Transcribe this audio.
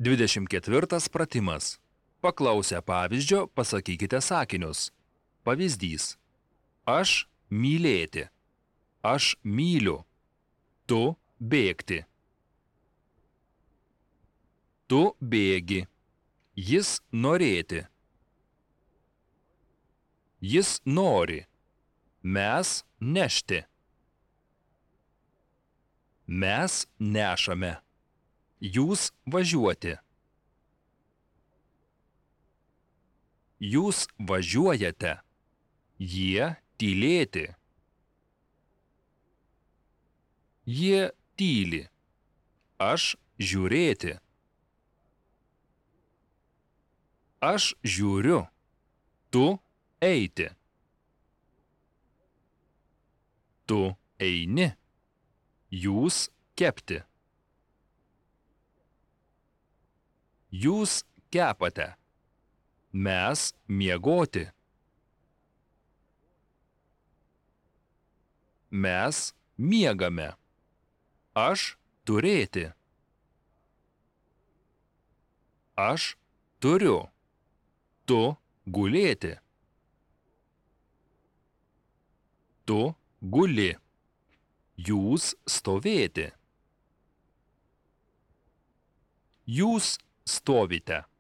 24 pratimas. Paklausę pavyzdžio, pasakykite sakinius. Pavyzdys. Aš mylėti. Aš myliu. Tu bėgti. Tu bėgi. Jis norėti. Jis nori. Mes nešti. Mes nešame. Jūs važiuoti. Jūs važiuojate. Jie tylėti. Jie tyli. Aš žiūrėti. Aš žiūriu. Tu eiti. Tu eini. Jūs kepti. Jūs kepate. Mes miegoti. Mes miegame. Aš turėti. Aš turiu. Tu gulėti. Tu guli. Jūs stovėti. Jūs stovite.